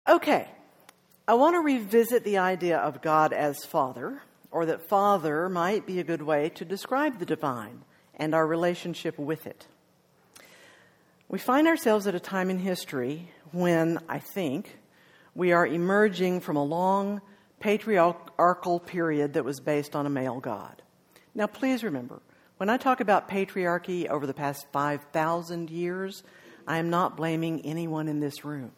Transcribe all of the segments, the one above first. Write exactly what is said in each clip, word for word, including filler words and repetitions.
Okay, I want to revisit the idea of God as Father, or that Father might be a good way to describe the divine and our relationship with it. We find ourselves at a time in history when, I think, we are emerging from a long patriarchal period that was based on a male God. Now, please remember, when I talk about patriarchy over the past five thousand years, I am not blaming anyone in this room.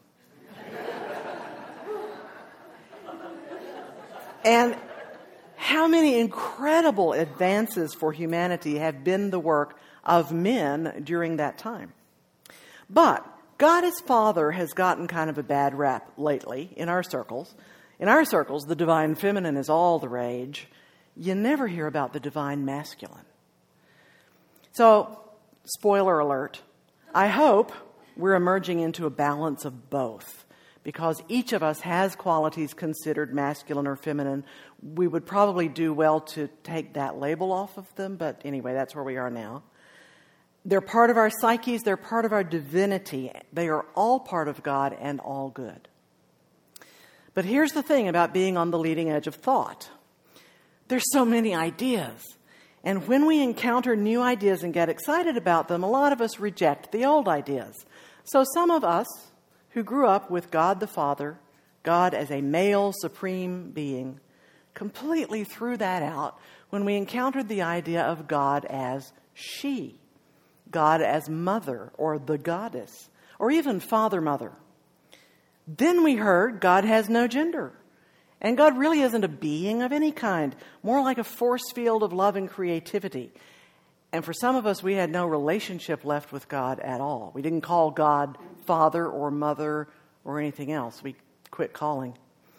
And how many incredible advances for humanity have been the work of men during that time. But God as Father has gotten kind of a bad rap lately in our circles. In our circles, the divine feminine is all the rage. You never hear about the divine masculine. So, spoiler alert, I hope we're emerging into a balance of both, because each of us has qualities considered masculine or feminine. We would probably do well to take that label off of them, but anyway, that's where we are now. They're part of our psyches, they're part of our divinity. They are all part of God and all good. But here's the thing about being on the leading edge of thought. There's so many ideas. And when we encounter new ideas and get excited about them, a lot of us reject the old ideas. So some of us who grew up with God the Father, God as a male supreme being, completely threw that out when we encountered the idea of God as she, God as mother or the goddess, or even father-mother. Then we heard God has no gender, and God really isn't a being of any kind, more like a force field of love and creativity. And for some of us, we had no relationship left with God at all. We didn't call God father or mother or anything else. We quit calling.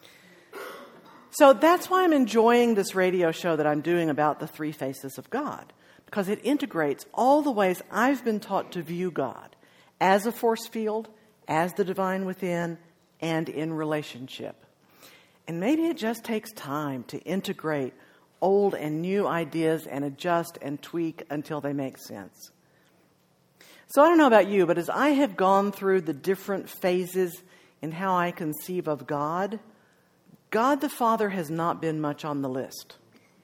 So that's why I'm enjoying this radio show that I'm doing about the three faces of God, because it integrates all the ways I've been taught to view God as a force field, as the divine within, and in relationship. And maybe it just takes time to integrate old and new ideas and adjust and tweak until they make sense. So I don't know about you, but as I have gone through the different phases in how I conceive of God, God the Father has not been much on the list.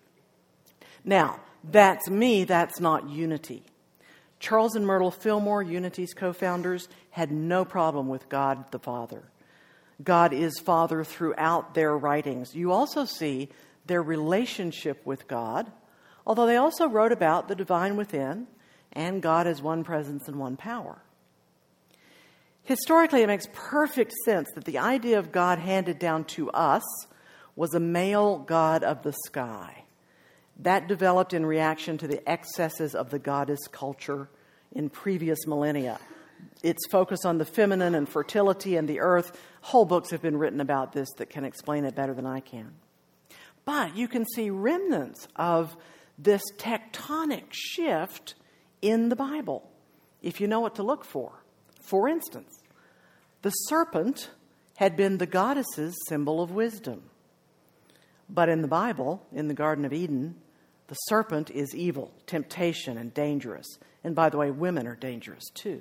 Now, that's me, that's not Unity. Charles and Myrtle Fillmore, Unity's co-founders, had no problem with God the Father. God is Father throughout their writings. You also see their relationship with God, although they also wrote about the divine within and God as one presence and one power. Historically, it makes perfect sense that the idea of God handed down to us was a male god of the sky. That developed in reaction to the excesses of the goddess culture in previous millennia. Its focus on the feminine and fertility and the earth. Whole books have been written about this that can explain it better than I can. But you can see remnants of this tectonic shift in the Bible, if you know what to look for. For instance, the serpent had been the goddess's symbol of wisdom. But in the Bible, in the Garden of Eden, the serpent is evil, temptation, and dangerous. And by the way, women are dangerous too.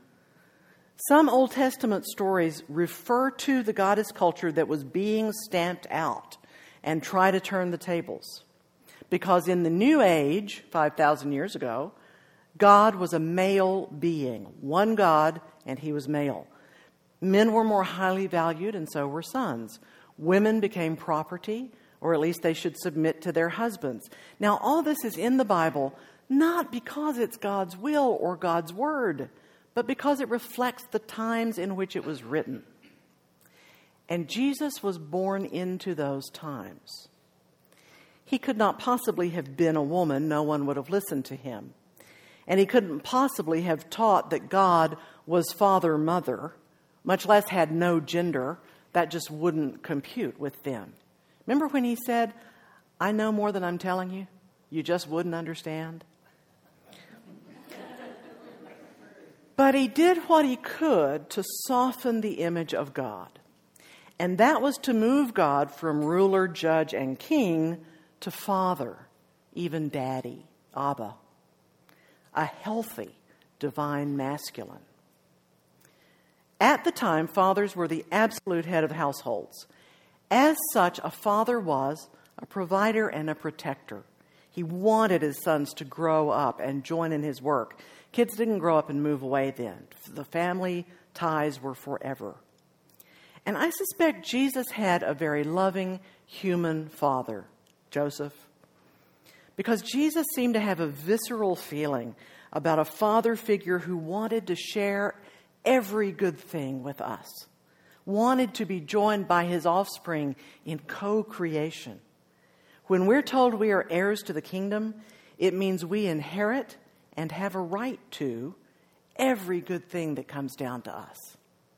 Some Old Testament stories refer to the goddess culture that was being stamped out and try to turn the tables. Because in the New Age, five thousand years ago, God was a male being. One God, and he was male. Men were more highly valued, and so were sons. Women became property, or at least they should submit to their husbands. Now, all this is in the Bible, not because it's God's will or God's word, but because it reflects the times in which it was written. And Jesus was born into those times. He could not possibly have been a woman. No one would have listened to him. And he couldn't possibly have taught that God was father, mother, much less had no gender. That just wouldn't compute with them. Remember when he said, I know more than I'm telling you? You just wouldn't understand? But he did what he could to soften the image of God. And that was to move God from ruler, judge, and king to father, even daddy, Abba. A healthy, divine masculine. At the time, fathers were the absolute head of households. As such, a father was a provider and a protector. He wanted his sons to grow up and join in his work. Kids didn't grow up and move away then. The family ties were forever. And I suspect Jesus had a very loving human father, Joseph, because Jesus seemed to have a visceral feeling about a father figure who wanted to share every good thing with us, wanted to be joined by his offspring in co-creation. When we're told we are heirs to the kingdom, it means we inherit and have a right to every good thing that comes down to us.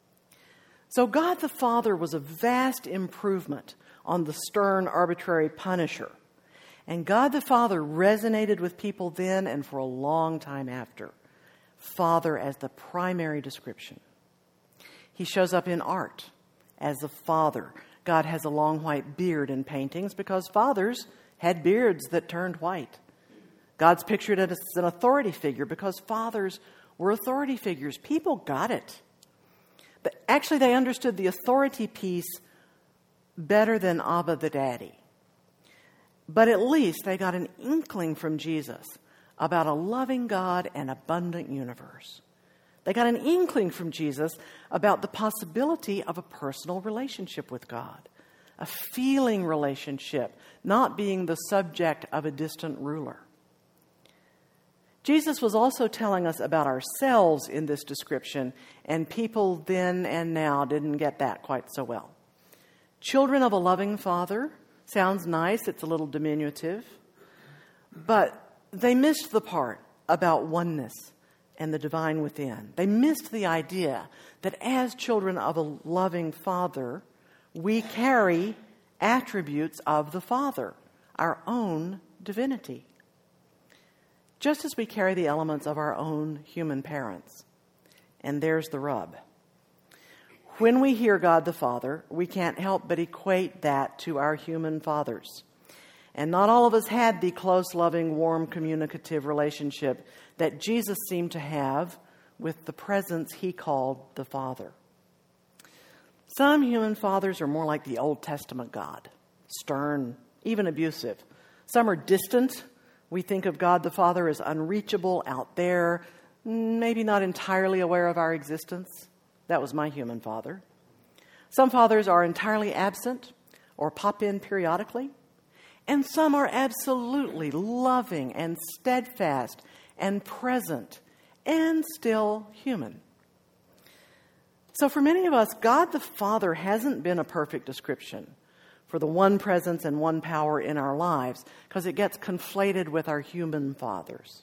So God the Father was a vast improvement on the stern, arbitrary punisher. And God the Father resonated with people then and for a long time after. Father as the primary description. He shows up in art as a father. God has a long white beard in paintings because fathers had beards that turned white. God's pictured as an authority figure because fathers were authority figures. People got it. But actually, they understood the authority piece better than Abba the daddy. But at least they got an inkling from Jesus about a loving God and abundant universe. They got an inkling from Jesus about the possibility of a personal relationship with God, a feeling relationship, not being the subject of a distant ruler. Jesus was also telling us about ourselves in this description, and people then and now didn't get that quite so well. Children of a loving father sounds nice, it's a little diminutive, but they missed the part about oneness and the divine within. They missed the idea that as children of a loving Father, we carry attributes of the Father, our own divinity, just as we carry the elements of our own human parents. And there's the rub. When we hear God the Father, we can't help but equate that to our human fathers. And not all of us had the close, loving, warm, communicative relationship that Jesus seemed to have with the presence he called the Father. Some human fathers are more like the Old Testament God, stern, even abusive. Some are distant. We think of God the Father as unreachable, out there, maybe not entirely aware of our existence. That was my human father. Some fathers are entirely absent or pop in periodically. And some are absolutely loving and steadfast and present and still human. So for many of us, God the Father hasn't been a perfect description for the one presence and one power in our lives because it gets conflated with our human fathers.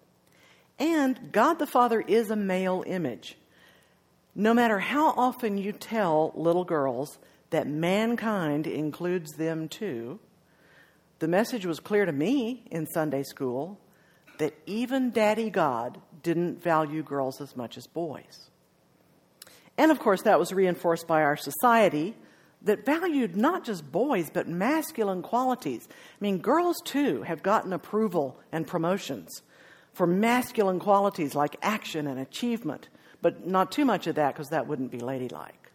And God the Father is a male image. No matter how often you tell little girls that mankind includes them too, the message was clear to me in Sunday school that even Daddy God didn't value girls as much as boys. And of course, that was reinforced by our society that valued not just boys, but masculine qualities. I mean, girls too have gotten approval and promotions for masculine qualities like action and achievement, but not too much of that because that wouldn't be ladylike.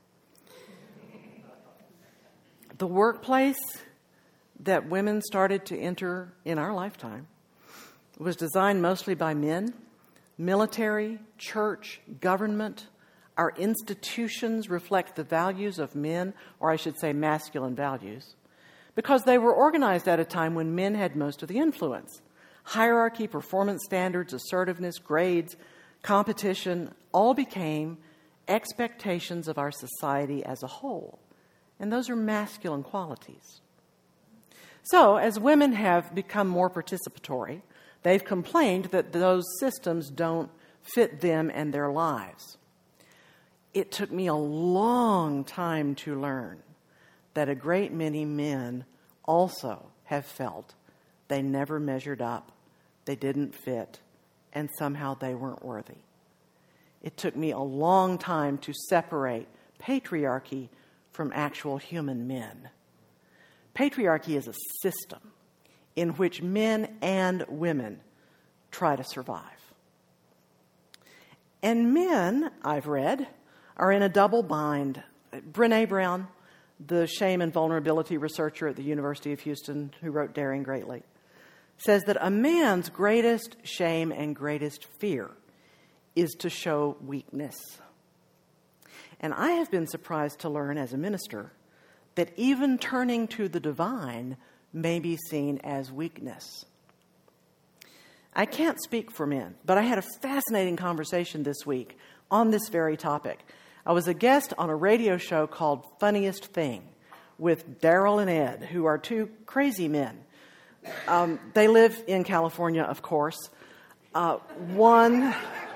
The workplace that women started to enter in our lifetime was designed mostly by men. Military, church, government, our institutions reflect the values of men, or I should say masculine values, because they were organized at a time when men had most of the influence. Hierarchy, performance standards, assertiveness, grades, competition, all became expectations of our society as a whole. And those are masculine qualities. So, as women have become more participatory, they've complained that those systems don't fit them and their lives. It took me a long time to learn that a great many men also have felt they never measured up, they didn't fit, and somehow they weren't worthy. It took me a long time to separate patriarchy from actual human men. Patriarchy is a system in which men and women try to survive. And men, I've read, are in a double bind. Brené Brown, the shame and vulnerability researcher at the University of Houston who wrote Daring Greatly, says that a man's greatest shame and greatest fear is to show weakness. And I have been surprised to learn as a minister that even turning to the divine may be seen as weakness. I can't speak for men, but I had a fascinating conversation this week on this very topic. I was a guest on a radio show called Funniest Thing with Daryl and Ed, who are two crazy men. Um, they live in California, of course. Uh, one,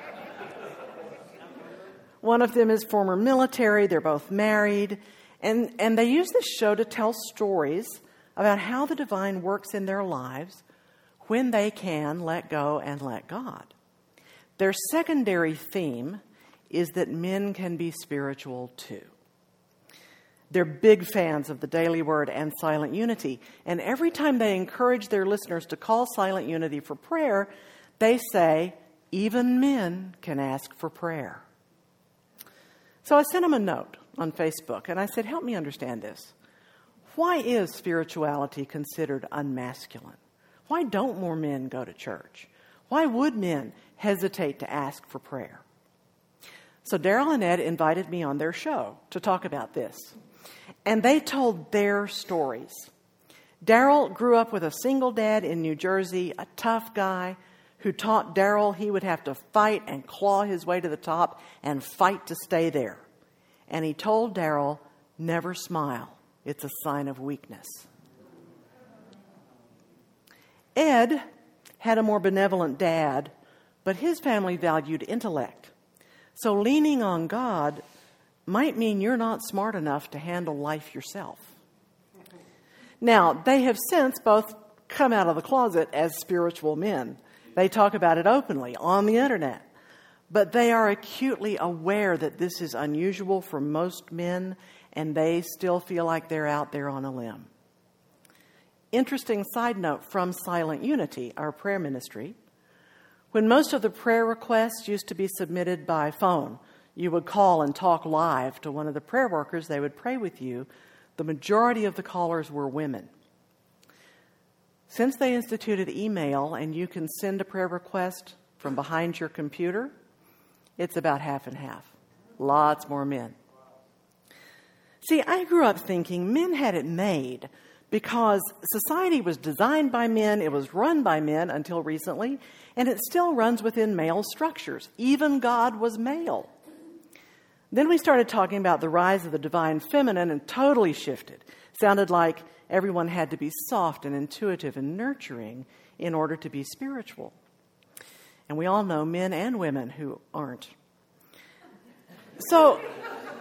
one of them is former military. They're both married. And, and they use this show to tell stories about how the divine works in their lives when they can let go and let God. Their secondary theme is that men can be spiritual too. They're big fans of the Daily Word and Silent Unity, and every time they encourage their listeners to call Silent Unity for prayer, they say, even men can ask for prayer. So I sent them a note on Facebook, and I said, help me understand this. Why is spirituality considered unmasculine? Why don't more men go to church? Why would men hesitate to ask for prayer? So Daryl and Ed invited me on their show to talk about this. And they told their stories. Daryl grew up with a single dad in New Jersey, a tough guy who taught Daryl he would have to fight and claw his way to the top and fight to stay there. And he told Daryl, never smile. It's a sign of weakness. Ed had a more benevolent dad, but his family valued intellect. So leaning on God might mean you're not smart enough to handle life yourself. Now, they have since both come out of the closet as spiritual men. They talk about it openly on the internet. But they are acutely aware that this is unusual for most men, and they still feel like they're out there on a limb. Interesting side note from Silent Unity, our prayer ministry. When most of the prayer requests used to be submitted by phone, you would call and talk live to one of the prayer workers. They would pray with you. The majority of the callers were women. Since they instituted email and you can send a prayer request from behind your computer, it's about half and half. Lots more men. See, I grew up thinking men had it made because society was designed by men, it was run by men until recently, and it still runs within male structures. Even God was male. Then we started talking about the rise of the divine feminine and totally shifted. Sounded like everyone had to be soft and intuitive and nurturing in order to be spiritual. And we all know men and women who aren't. So,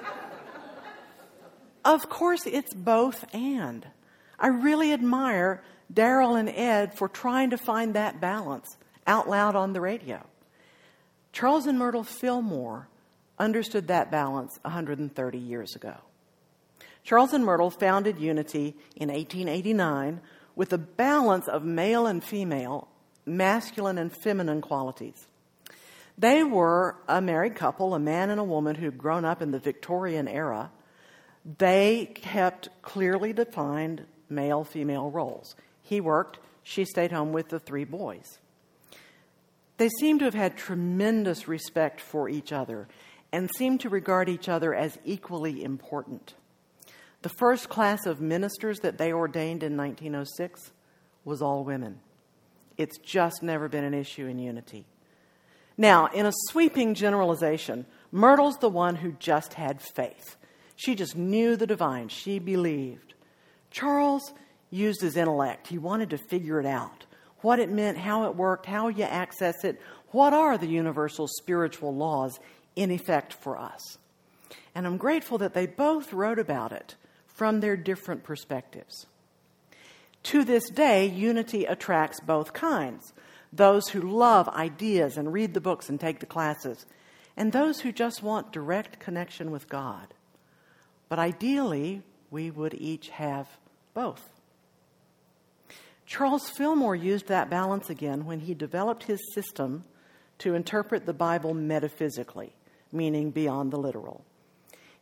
of course, it's both and. I really admire Daryl and Ed for trying to find that balance out loud on the radio. Charles and Myrtle Fillmore understood that balance one hundred thirty years ago. Charles and Myrtle founded Unity in eighteen eighty-nine with a balance of male and female, masculine and feminine qualities. They were a married couple, a man and a woman who'd grown up in the Victorian era. They kept clearly defined male-female roles. He worked, she stayed home with the three boys. They seemed to have had tremendous respect for each other and seemed to regard each other as equally important. The first class of ministers that they ordained in nineteen oh six was all women. It's just never been an issue in Unity. Now, in a sweeping generalization, Myrtle's the one who just had faith. She just knew the divine. She believed. Charles used his intellect. He wanted to figure it out. What it meant, how it worked, how you access it. What are the universal spiritual laws in effect for us? And I'm grateful that they both wrote about it from their different perspectives. To this day, Unity attracts both kinds. Those who love ideas and read the books and take the classes, and those who just want direct connection with God. But ideally, we would each have both. Charles Fillmore used that balance again when he developed his system to interpret the Bible metaphysically, meaning beyond the literal.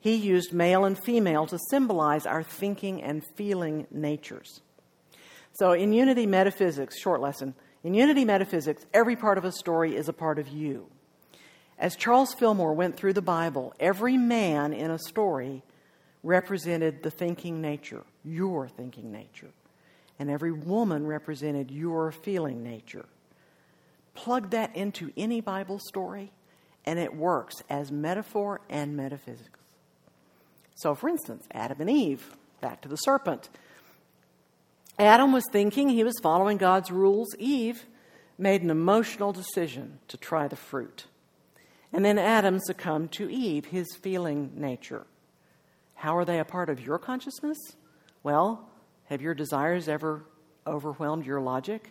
He used male and female to symbolize our thinking and feeling natures. So in Unity Metaphysics, short lesson, in Unity Metaphysics, every part of a story is a part of you. As Charles Fillmore went through the Bible, every man in a story represented the thinking nature, your thinking nature. And every woman represented your feeling nature. Plug that into any Bible story, and it works as metaphor and metaphysics. So, for instance, Adam and Eve, back to the serpent. Adam was thinking he was following God's rules. Eve made an emotional decision to try the fruit. And then Adam succumbed to Eve, his feeling nature. How are they a part of your consciousness? Well, have your desires ever overwhelmed your logic?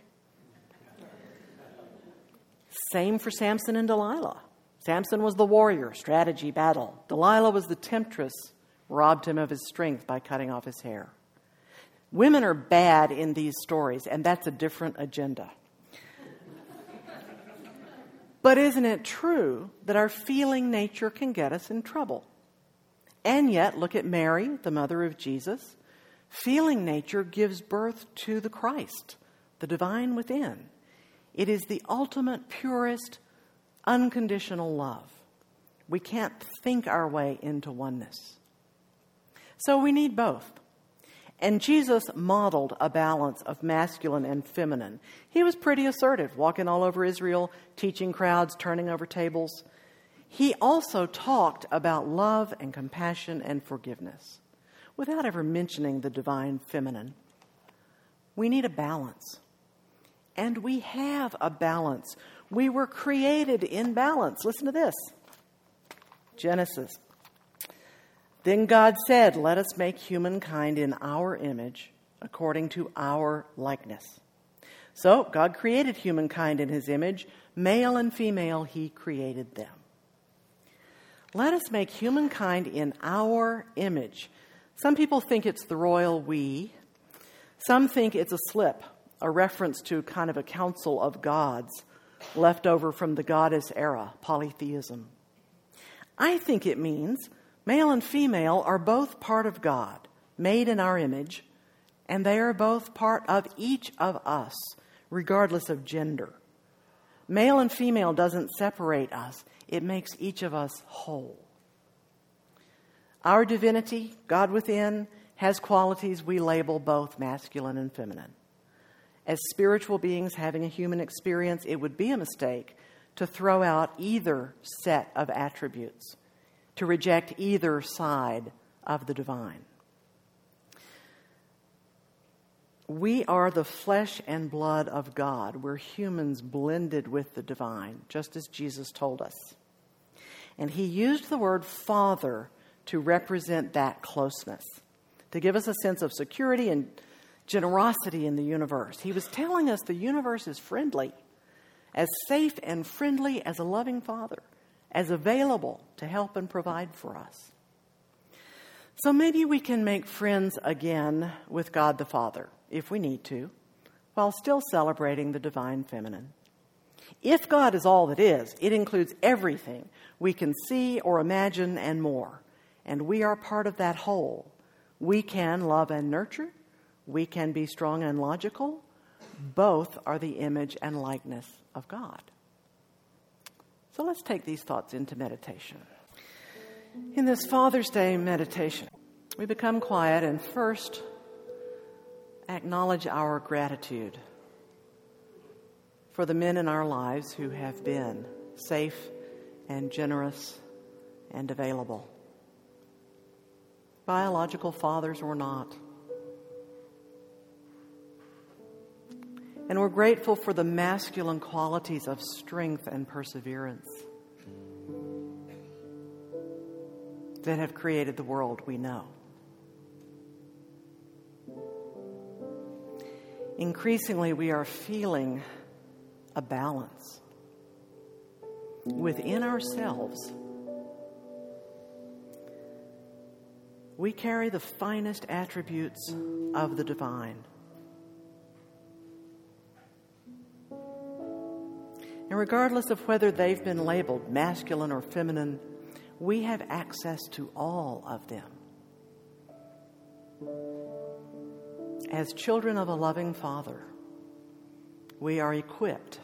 Same for Samson and Delilah. Samson was the warrior, strategy, battle. Delilah was the temptress, robbed him of his strength by cutting off his hair. Women are bad in these stories, and that's a different agenda. But isn't it true that our feeling nature can get us in trouble? And yet, look at Mary, the mother of Jesus. Feeling nature gives birth to the Christ, the divine within. It is the ultimate, purest, unconditional love. We can't think our way into oneness. So we need both. And Jesus modeled a balance of masculine and feminine. He was pretty assertive, walking all over Israel, teaching crowds, turning over tables. He also talked about love and compassion and forgiveness, without ever mentioning the divine feminine. We need a balance. And we have a balance. We were created in balance. Listen to this. Genesis. Then God said, "Let us make humankind in our image, according to our likeness." So God created humankind in his image. Male and female, he created them. Let us make humankind in our image. Some people think it's the royal we. Some think it's a slip, a reference to kind of a council of gods left over from the goddess era, polytheism. I think it means male and female are both part of God, made in our image, and they are both part of each of us, regardless of gender. Male and female doesn't separate us. It makes each of us whole. Our divinity, God within, has qualities we label both masculine and feminine. As spiritual beings having a human experience, it would be a mistake to throw out either set of attributes, to reject either side of the divine. We are the flesh and blood of God. We're humans blended with the divine, just as Jesus told us. And he used the word Father to represent that closeness, to give us a sense of security and generosity in the universe. He was telling us the universe is friendly, as safe and friendly as a loving Father, as available to help and provide for us. So maybe we can make friends again with God the Father, if we need to, while still celebrating the divine feminine. If God is all that is, it includes everything we can see or imagine and more. And we are part of that whole. We can love and nurture. We can be strong and logical. Both are the image and likeness of God. So let's take these thoughts into meditation. In this Father's Day meditation, we become quiet and first acknowledge our gratitude for the men in our lives who have been safe and generous and available. Biological fathers or not. And we're grateful for the masculine qualities of strength and perseverance that have created the world we know. Increasingly, we are feeling a balance within ourselves. We carry the finest attributes of the divine. And regardless of whether they've been labeled masculine or feminine, we have access to all of them. As children of a loving Father, we are equipped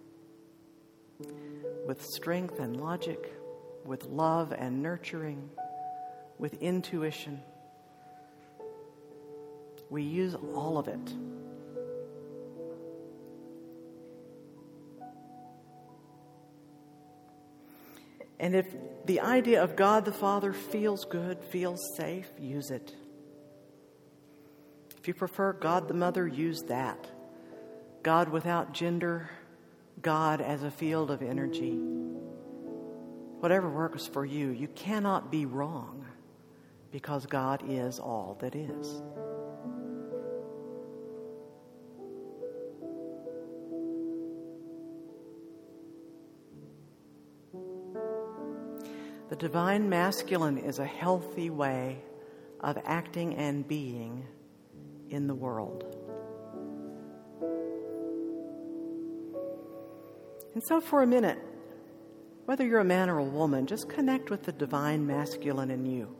with strength and logic, with love and nurturing, with intuition. We use all of it. And if the idea of God the Father feels good, feels safe, use it. If you prefer God the Mother, use that. God without gender, God as a field of energy. Whatever works for you, you cannot be wrong because God is all that is. The divine masculine is a healthy way of acting and being in the world. And so for a minute, whether you're a man or a woman, just connect with the divine masculine in you.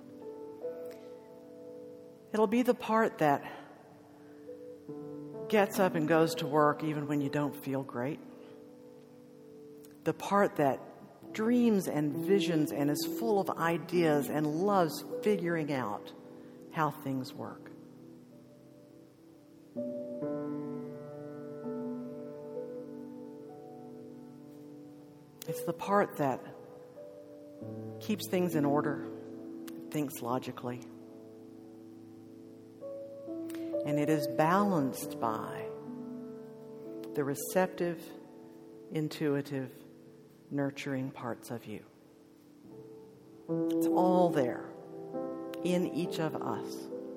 It'll be the part that gets up and goes to work even when you don't feel great. The part that dreams and visions and is full of ideas and loves figuring out how things work. It's the part that keeps things in order, thinks logically. And it is balanced by the receptive, intuitive, nurturing parts of you. It's all there in each of us.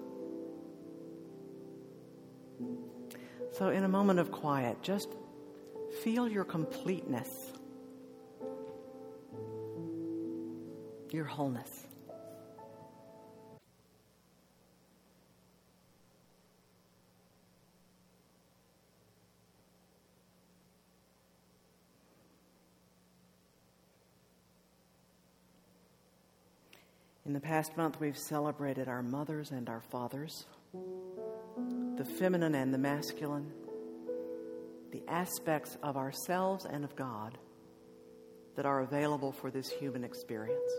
So in a moment of quiet, just feel your completeness, your wholeness. In the past month, we've celebrated our mothers and our fathers, the feminine and the masculine, the aspects of ourselves and of God that are available for this human experience.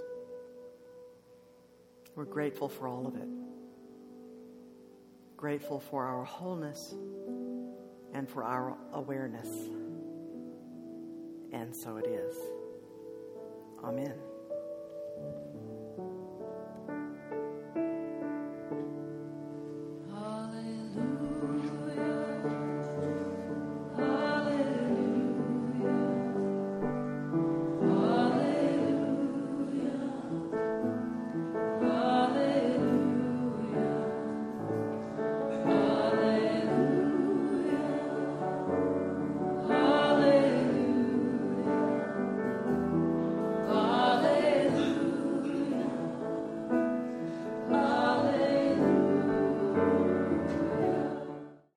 We're grateful for all of it. Grateful for our wholeness and for our awareness. And so it is. Amen.